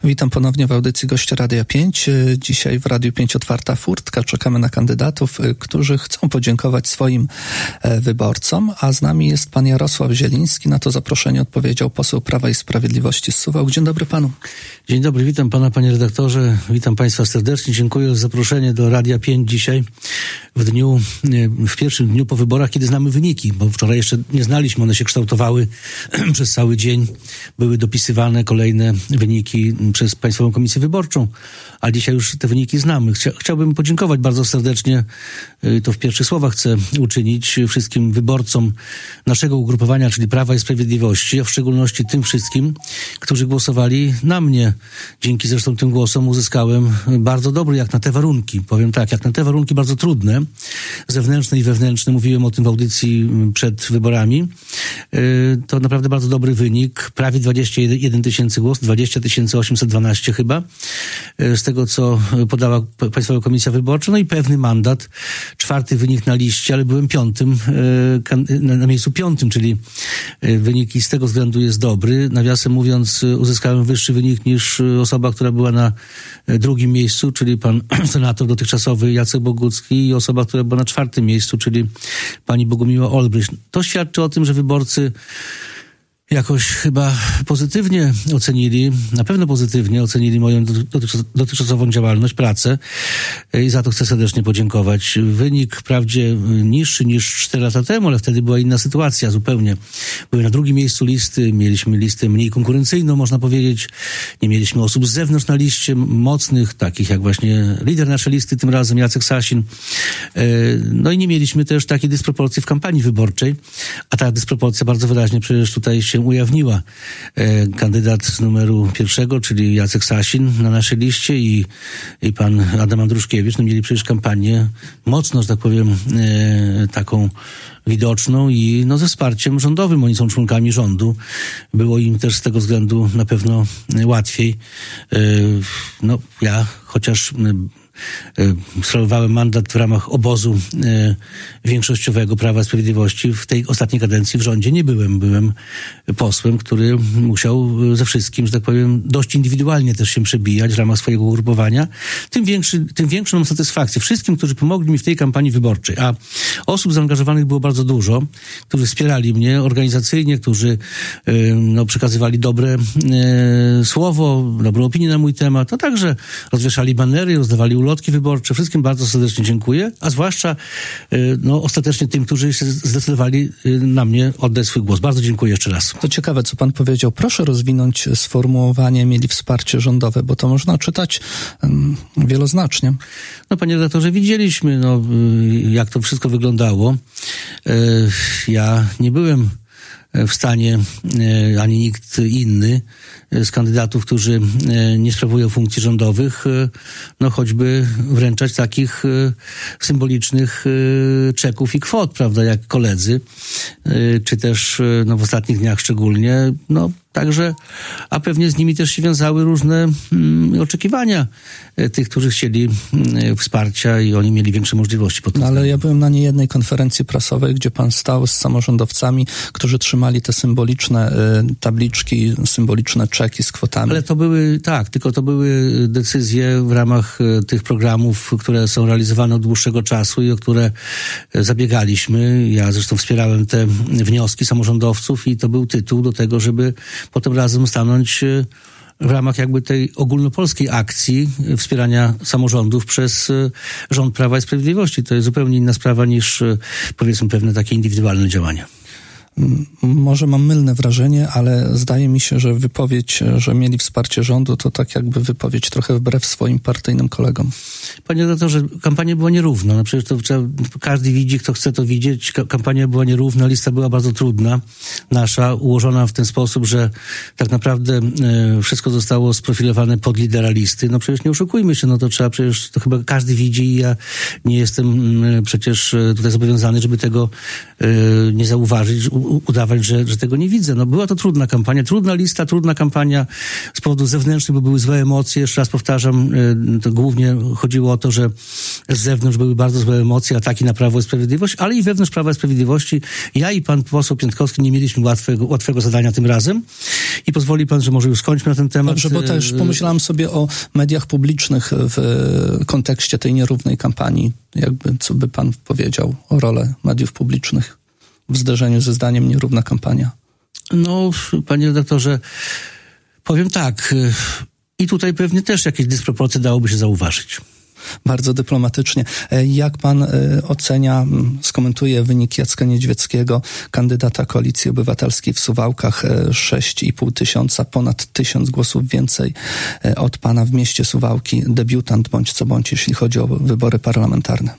Witam ponownie w audycji Goście Radia 5. Dzisiaj w Radiu 5 otwarta furtka. Czekamy na kandydatów, którzy chcą podziękować swoim wyborcom, a z nami jest pan Jarosław Zieliński. Na to zaproszenie odpowiedział poseł Prawa i Sprawiedliwości z Suwałk. Dzień dobry panu. Dzień dobry, witam pana, panie redaktorze. Witam państwa serdecznie. Dziękuję za zaproszenie do Radia 5 dzisiaj w pierwszym dniu po wyborach, kiedy znamy wyniki, bo wczoraj jeszcze nie znaliśmy, one się kształtowały przez cały dzień. Były dopisywane kolejne wyniki przez Państwową Komisję Wyborczą, a dzisiaj już te wyniki znamy. Chciałbym podziękować bardzo serdecznie, to w pierwszych słowach chcę uczynić, wszystkim wyborcom naszego ugrupowania, czyli Prawa i Sprawiedliwości, a w szczególności tym wszystkim, którzy głosowali na mnie. Dzięki zresztą tym głosom uzyskałem bardzo dobry, jak na te warunki, powiem tak, jak na te warunki bardzo trudne, zewnętrzne i wewnętrzne, mówiłem o tym w audycji przed wyborami, to naprawdę bardzo dobry wynik, prawie 21 tysięcy głosów, 20 812 chyba, z tego co podała Państwowa Komisja Wyborcza, no i pewny mandat, czwarty wynik na liście, ale byłem piątym, na miejscu piątym, czyli wynik i z tego względu jest dobry. Nawiasem mówiąc, uzyskałem wyższy wynik niż osoba, która była na drugim miejscu, czyli pan senator dotychczasowy Jacek Bogucki i osoba, która była na czwartym miejscu, czyli pani Bogumiła Olbryś. To świadczy o tym, że wyborcy jakoś chyba pozytywnie ocenili, na pewno pozytywnie ocenili moją dotychczasową działalność, pracę i za to chcę serdecznie podziękować. Wynik wprawdzie niższy niż 4 lata temu, ale wtedy była inna sytuacja zupełnie. Byłem na drugim miejscu listy, mieliśmy listę mniej konkurencyjną, można powiedzieć. Nie mieliśmy osób z zewnątrz na liście mocnych, takich jak właśnie lider naszej listy, tym razem Jacek Sasin. No i nie mieliśmy też takiej dysproporcji w kampanii wyborczej, a ta dysproporcja bardzo wyraźnie przecież tutaj się ujawniła. Kandydat z numeru 1, czyli Jacek Sasin na naszej liście i pan Adam Andruszkiewicz, no mieli przecież kampanię mocno, że tak powiem, taką widoczną i no ze wsparciem rządowym. Oni są członkami rządu. Było im też z tego względu na pewno łatwiej. No ja chociaż sprawowałem mandat w ramach obozu większościowego Prawa i Sprawiedliwości. W tej ostatniej kadencji w rządzie nie byłem. Byłem posłem, który musiał ze wszystkim, że tak powiem, dość indywidualnie też się przebijać w ramach swojego ugrupowania. Tym większą mam satysfakcję wszystkim, którzy pomogli mi w tej kampanii wyborczej. A osób zaangażowanych było bardzo dużo, którzy wspierali mnie organizacyjnie, którzy przekazywali dobre słowo, dobrą opinię na mój temat, a także rozwieszali banery, rozdawali ulotki wyborcze. Wszystkim bardzo serdecznie dziękuję, a zwłaszcza ostatecznie tym, którzy się zdecydowali na mnie oddać swój głos. Bardzo dziękuję jeszcze raz. To ciekawe, co pan powiedział. Proszę rozwinąć sformułowanie mieli wsparcie rządowe, bo to można czytać wieloznacznie. No panie redaktorze, widzieliśmy, jak to wszystko wyglądało. Ja nie byłem w stanie, ani nikt inny z kandydatów, którzy nie sprawują funkcji rządowych, choćby wręczać takich symbolicznych czeków i kwot, prawda, jak koledzy, czy też w ostatnich dniach szczególnie, także, a pewnie z nimi też się wiązały różne oczekiwania tych, którzy chcieli wsparcia i oni mieli większe możliwości. Ale ja byłem na niejednej konferencji prasowej, gdzie pan stał z samorządowcami, którzy trzymali te symboliczne tabliczki, symboliczne czeki z kwotami. Ale to były, tylko to były decyzje w ramach tych programów, które są realizowane od dłuższego czasu i o które zabiegaliśmy. Ja zresztą wspierałem te wnioski samorządowców i to był tytuł do tego, żeby potem razem stanąć w ramach jakby tej ogólnopolskiej akcji wspierania samorządów przez rząd Prawa i Sprawiedliwości. To jest zupełnie inna sprawa niż, powiedzmy, pewne takie indywidualne działania. Może mam mylne wrażenie, ale zdaje mi się, że wypowiedź, że mieli wsparcie rządu, to tak jakby wypowiedź trochę wbrew swoim partyjnym kolegom. Panie redaktorze, kampania była nierówna. Przecież to każdy widzi, kto chce to widzieć. Kampania była nierówna, lista była bardzo trudna. Nasza, ułożona w ten sposób, że tak naprawdę wszystko zostało sprofilowane pod lidera listy. Przecież nie oszukujmy się, przecież to chyba każdy widzi i ja nie jestem przecież tutaj zobowiązany, żeby tego nie zauważyć. udawać, że tego nie widzę. No była to trudna kampania, trudna lista, trudna kampania z powodów zewnętrznych, bo były złe emocje. Jeszcze raz powtarzam, to głównie chodziło o to, że z zewnątrz były bardzo złe emocje, ataki na Prawo i Sprawiedliwość, ale i wewnątrz Prawa i Sprawiedliwości ja i pan poseł Piątkowski nie mieliśmy łatwego zadania tym razem. I pozwoli pan, że może już skończmy na ten temat. Dobrze, bo też pomyślałem sobie o mediach publicznych w kontekście tej nierównej kampanii. Co by pan powiedział o rolę mediów publicznych w zderzeniu ze zdaniem nierówna kampania? No, panie redaktorze, powiem tak. I tutaj pewnie też jakieś dysproporcje dałoby się zauważyć. Bardzo dyplomatycznie. Jak pan ocenia, skomentuje wynik Jacka Niedźwieckiego, kandydata Koalicji Obywatelskiej w Suwałkach? 6,5 tysiąca, ponad 1000 głosów więcej od pana w mieście Suwałki. Debiutant bądź co bądź, jeśli chodzi o wybory parlamentarne.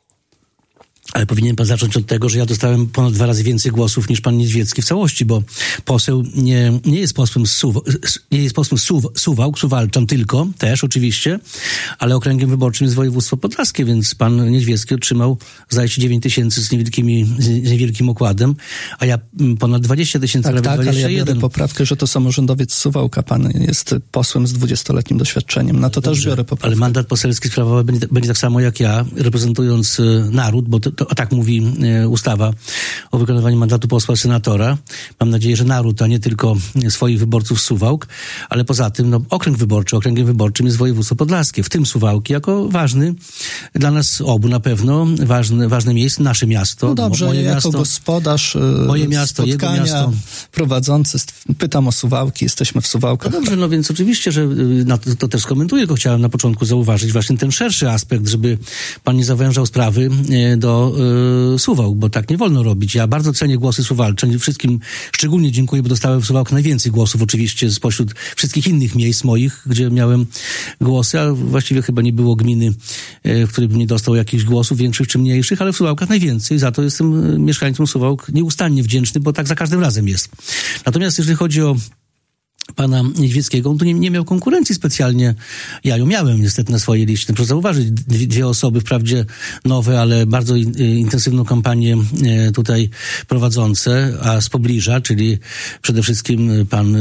Ale powinien pan zacząć od tego, że ja dostałem ponad 2 razy więcej głosów niż pan Niedźwiecki w całości, bo poseł nie jest posłem Suwałk, Suwalczan tylko, też oczywiście, ale okręgiem wyborczym jest województwo podlaskie, więc pan Niedźwiecki otrzymał, zdaje się, 9 tysięcy z niewielkim okładem, a ja ponad 20 tysięcy, tak, prawie 21. Ale ja biorę poprawkę, że to samorządowiec Suwałka. Pan jest posłem z 20-letnim doświadczeniem. Na to dobrze, też biorę poprawkę. Ale mandat poselski sprawował będzie tak samo jak ja, reprezentując naród, bo a tak mówi ustawa o wykonywaniu mandatu posła senatora. Mam nadzieję, że naród, a nie tylko swoich wyborców z Suwałk, ale poza tym okręgiem wyborczym jest województwo podlaskie, w tym Suwałki, jako ważny dla nas obu na pewno, ważne miejsce, nasze miasto. No dobrze, moje jako miasto, gospodarz moje miasto, jego miasto. Prowadzący, pytam o Suwałki, jesteśmy w Suwałkach. No dobrze, no więc oczywiście, że to też skomentuję, tylko chciałem na początku zauważyć właśnie ten szerszy aspekt, żeby pan nie zawężał sprawy do Suwałk, bo tak nie wolno robić. Ja bardzo cenię głosy Suwalczan. Wszystkim szczególnie dziękuję, bo dostałem w Suwałkach najwięcej głosów oczywiście spośród wszystkich innych miejsc moich, gdzie miałem głosy, a właściwie chyba nie było gminy, w której bym nie dostał jakichś głosów, większych czy mniejszych, ale w Suwałkach najwięcej. Za to jestem mieszkańcom Suwałk nieustannie wdzięczny, bo tak za każdym razem jest. Natomiast jeżeli chodzi o pana Niedźwieckiego, on tu nie miał konkurencji specjalnie. Ja ją miałem niestety na swojej liście. Proszę zauważyć, dwie osoby, wprawdzie nowe, ale bardzo intensywną kampanię tutaj prowadzące, a z pobliża, czyli przede wszystkim pan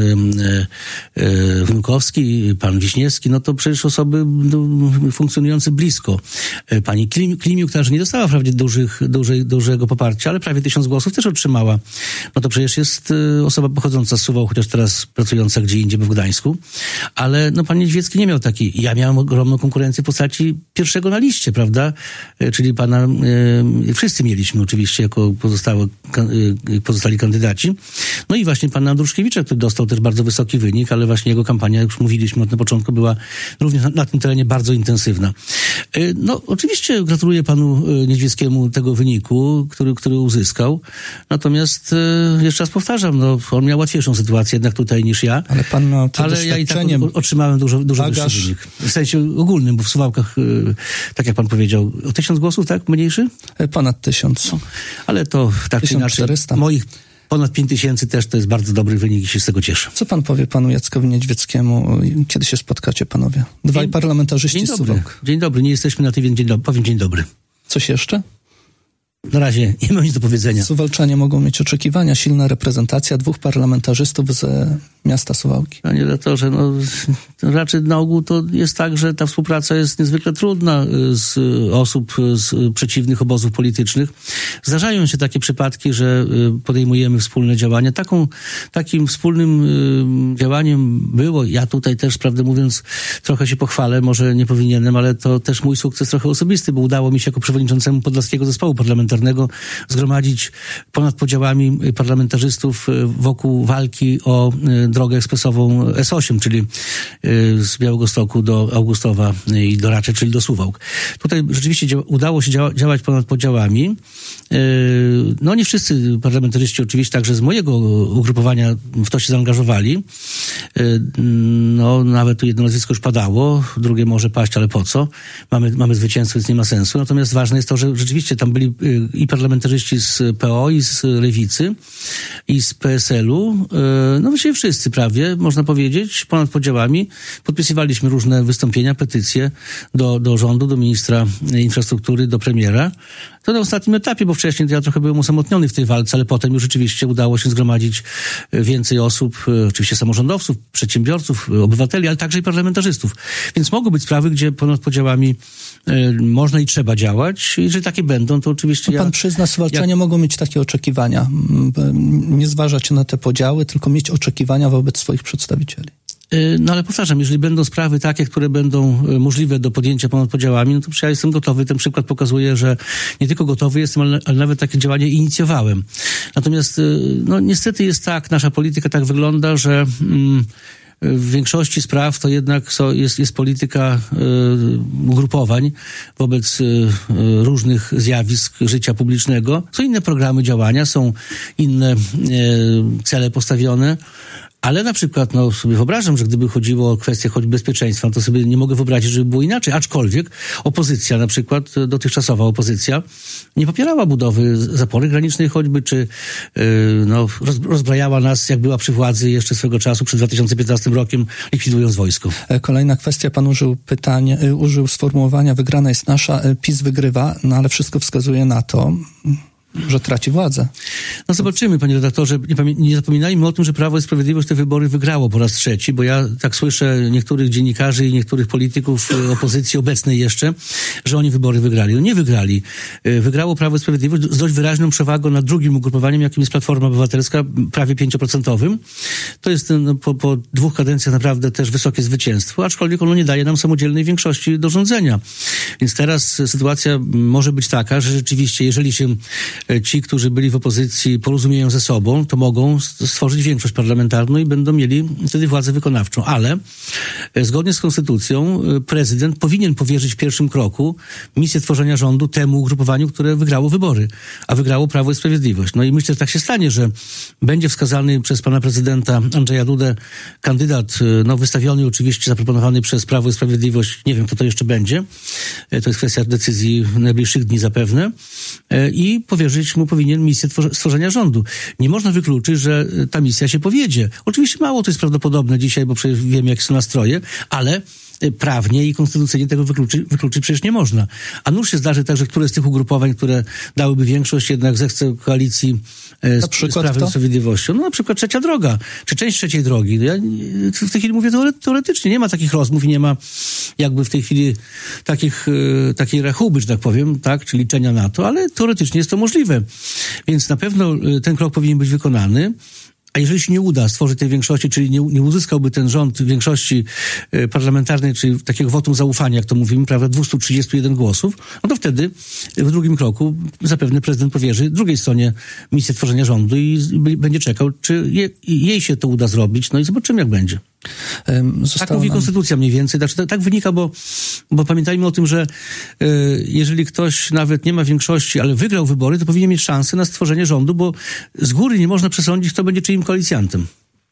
Wnukowski i pan Wiśniewski, no to przecież osoby funkcjonujące blisko. Pani Klimiuk, która nie dostała wprawdzie dużego poparcia, ale prawie 1000 głosów też otrzymała. No to przecież jest osoba pochodząca z Suwałk, chociaż teraz pracująca gdzie indziej, bo w Gdańsku, ale no pan Niedźwiecki nie miał takiej. Ja miałem ogromną konkurencję w postaci pierwszego na liście, prawda? Czyli pana, wszyscy mieliśmy oczywiście jako pozostali kandydaci. No i właśnie pana Andruszkiewicza, który dostał też bardzo wysoki wynik, ale właśnie jego kampania, jak już mówiliśmy na początku, była również na tym terenie bardzo intensywna. No oczywiście gratuluję panu Niedźwieckiemu tego wyniku, który uzyskał. Natomiast jeszcze raz powtarzam, no on miał łatwiejszą sytuację jednak tutaj niż ja. Ale pan ma to ale ja i tak otrzymałem dużo wyższy wynik. W sensie ogólnym, bo w Suwałkach, tak jak pan powiedział, o 1000 głosów, tak? Mniejszy? Ponad 1000. No, ale to tak 1400. Inaczej. Moich ponad 5000 też to jest bardzo dobry wynik i się z tego cieszę. Co pan powie panu Jackowi Niedźwieckiemu? Kiedy się spotkacie, panowie? Dwaj parlamentarzyści z Suwałk. Dzień dobry, nie jesteśmy na tej, więc powiem dzień dobry. Coś jeszcze? Na razie nie mam nic do powiedzenia. Suwalczanie mogą mieć oczekiwania, silna reprezentacja 2 parlamentarzystów z miasta Suwałki. Panie redaktorze, no raczej na ogół to jest tak, że ta współpraca jest niezwykle trudna z osób z przeciwnych obozów politycznych. Zdarzają się takie przypadki, że podejmujemy wspólne działania. Takim wspólnym działaniem było, ja tutaj też, prawdę mówiąc, trochę się pochwalę, może nie powinienem, ale to też mój sukces trochę osobisty, bo udało mi się jako przewodniczącemu Podlaskiego Zespołu Parlamentarnego zgromadzić ponad podziałami parlamentarzystów wokół walki o drogę ekspresową S8, czyli z Białegostoku do Augustowa i do Racze, czyli do Suwałk. Tutaj rzeczywiście udało się działać ponad podziałami. No nie wszyscy parlamentarzyści oczywiście także z mojego ugrupowania w to się zaangażowali. No nawet tu jedno nazwisko już padało, drugie może paść, ale po co? Mamy zwycięstwo, więc nie ma sensu. Natomiast ważne jest to, że rzeczywiście tam byli i parlamentarzyści z PO, i z Lewicy, i z PSL-u, no właściwie wszyscy prawie, można powiedzieć, ponad podziałami, podpisywaliśmy różne wystąpienia, petycje do rządu, do ministra infrastruktury, do premiera. To na ostatnim etapie, bo wcześniej ja trochę byłem osamotniony w tej walce, ale potem już rzeczywiście udało się zgromadzić więcej osób, oczywiście samorządowców, przedsiębiorców, obywateli, ale także i parlamentarzystów. Więc mogą być sprawy, gdzie ponad podziałami można i trzeba działać. Jeżeli takie będą, to oczywiście Pan przyzna, suwalczanie mogą mieć takie oczekiwania. Nie zważać na te podziały, tylko mieć oczekiwania wobec swoich przedstawicieli. No ale powtarzam, jeżeli będą sprawy takie, które będą możliwe do podjęcia ponad podziałami, no to ja jestem gotowy. Ten przykład pokazuje, że nie tylko gotowy jestem, ale nawet takie działanie inicjowałem. Natomiast no niestety jest tak, nasza polityka tak wygląda, że w większości spraw to jednak jest polityka ugrupowań wobec różnych zjawisk życia publicznego. Są inne programy działania, są inne cele postawione. Ale na przykład, no sobie wyobrażam, że gdyby chodziło o kwestię choćby bezpieczeństwa, to sobie nie mogę wyobrazić, żeby było inaczej. Aczkolwiek opozycja, na przykład dotychczasowa opozycja, nie popierała budowy zapory granicznej choćby, czy rozbrajała nas, jak była przy władzy jeszcze swego czasu, przed 2015 rokiem, likwidując wojsko. Kolejna kwestia, pan użył sformułowania: wygrana jest nasza, PiS wygrywa, no ale wszystko wskazuje na to, że traci władzę. No zobaczymy, panie redaktorze. Nie zapominajmy o tym, że Prawo i Sprawiedliwość te wybory wygrało po raz trzeci, bo ja tak słyszę niektórych dziennikarzy i niektórych polityków opozycji obecnej jeszcze, że oni wybory wygrali. No nie wygrali. Wygrało Prawo i Sprawiedliwość z dość wyraźną przewagą nad drugim ugrupowaniem, jakim jest Platforma Obywatelska, prawie 5%. To jest po 2 kadencjach naprawdę też wysokie zwycięstwo, aczkolwiek ono nie daje nam samodzielnej większości do rządzenia. Więc teraz sytuacja może być taka, że rzeczywiście, jeżeli się ci, którzy byli w opozycji, porozumieją ze sobą, to mogą stworzyć większość parlamentarną i będą mieli wtedy władzę wykonawczą. Ale zgodnie z konstytucją prezydent powinien powierzyć w pierwszym kroku misję tworzenia rządu temu ugrupowaniu, które wygrało wybory, a wygrało Prawo i Sprawiedliwość. No i myślę, że tak się stanie, że będzie wskazany przez pana prezydenta Andrzeja Dudę kandydat, wystawiony oczywiście, zaproponowany przez Prawo i Sprawiedliwość. Nie wiem, kto to jeszcze będzie. To jest kwestia decyzji najbliższych dni zapewne. I powierzyć mu powinien misję stworzenia rządu. Nie można wykluczyć, że ta misja się powiedzie. Oczywiście mało to jest prawdopodobne dzisiaj, bo przecież wiemy, jakie są nastroje, ale prawnie i konstytucyjnie tego wykluczyć przecież nie można. A nuż się zdarzy tak, że któreś z tych ugrupowań, które dałyby większość, jednak zechce koalicji z Prawem i Sprawiedliwością. No na przykład Trzecia Droga, czy część Trzeciej Drogi. Ja w tej chwili mówię teoretycznie. Nie ma takich rozmów i nie ma jakby w tej chwili takiej rachuby, że tak powiem, tak, czy liczenia na to, ale teoretycznie jest to możliwe. Więc na pewno ten krok powinien być wykonany. A jeżeli się nie uda stworzyć tej większości, czyli nie uzyskałby ten rząd większości parlamentarnej, czyli takiego wotum zaufania, jak to mówimy, prawda, 231 głosów, no to wtedy w drugim kroku zapewne prezydent powierzy drugiej stronie misję tworzenia rządu i będzie czekał, czy jej się to uda zrobić, no i zobaczymy, jak będzie. Tak mówi konstytucja mniej więcej. Tak wynika, bo pamiętajmy o tym, że jeżeli ktoś nawet nie ma większości, ale wygrał wybory, to powinien mieć szansę na stworzenie rządu, bo z góry nie można przesądzić, kto będzie czyim koalicjantem.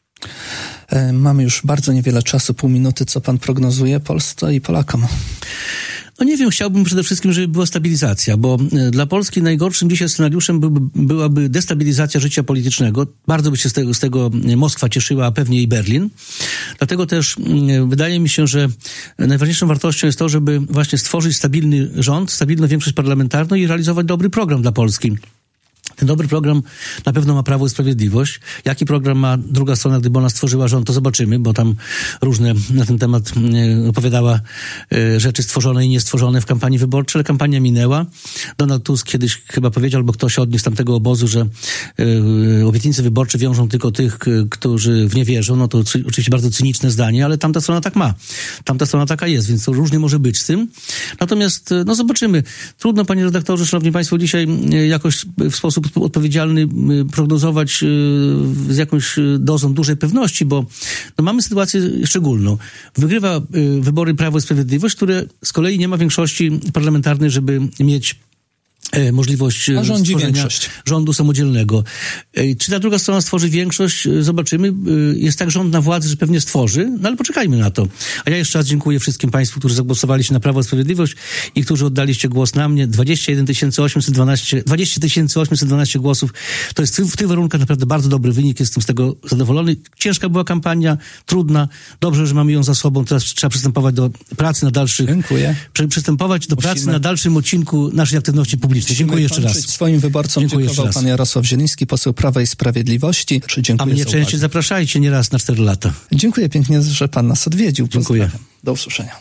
Mamy już bardzo niewiele czasu, pół minuty. Co pan prognozuje Polsce i Polakom? No nie wiem, chciałbym przede wszystkim, żeby była stabilizacja, bo dla Polski najgorszym dzisiaj scenariuszem byłaby destabilizacja życia politycznego. Bardzo by się z tego Moskwa cieszyła, a pewnie i Berlin. Dlatego też wydaje mi się, że najważniejszą wartością jest to, żeby właśnie stworzyć stabilny rząd, stabilną większość parlamentarną i realizować dobry program dla Polski. Ten dobry program na pewno ma Prawo i Sprawiedliwość. Jaki program ma druga strona, gdyby ona stworzyła rząd, to zobaczymy, bo tam różne na ten temat opowiadała rzeczy stworzone i niestworzone w kampanii wyborczej, ale kampania minęła. Donald Tusk kiedyś chyba powiedział, albo ktoś odniósł z tamtego obozu, że obietnice wyborcze wiążą tylko tych, którzy w nie wierzą. No to oczywiście bardzo cyniczne zdanie, ale tamta strona tak ma. Tamta strona taka jest, więc to różnie może być z tym. Natomiast, zobaczymy. Trudno, panie redaktorze, szanowni państwo, dzisiaj jakoś w sposób odpowiedzialny prognozować z jakąś dozą dużej pewności, bo mamy sytuację szczególną. Wygrywa wybory Prawo i Sprawiedliwość, które z kolei nie ma większości parlamentarnej, żeby mieć możliwość stworzenia rządu samodzielnego. Czy ta druga strona stworzy większość? Zobaczymy. Jest tak rząd na władzy, że pewnie stworzy, no ale poczekajmy na to. A ja jeszcze raz dziękuję wszystkim Państwu, którzy zagłosowaliście na Prawo i Sprawiedliwość i którzy oddaliście głos na mnie. 20 812 głosów. To jest w tych warunkach naprawdę bardzo dobry wynik. Jestem z tego zadowolony. Ciężka była kampania, trudna. Dobrze, że mamy ją za sobą. Teraz trzeba przystępować do pracy na dalszych... Dziękuję. Przystępować do pracy na dalszym odcinku naszej aktywności publicznej. Dziękuję jeszcze raz. Swoim wyborcom dziękował pan Jarosław Zieliński, poseł Prawa i Sprawiedliwości. A mnie częściej zapraszajcie, nie raz na 4 lata. Dziękuję pięknie, że pan nas odwiedził. Dziękuję. Do usłyszenia.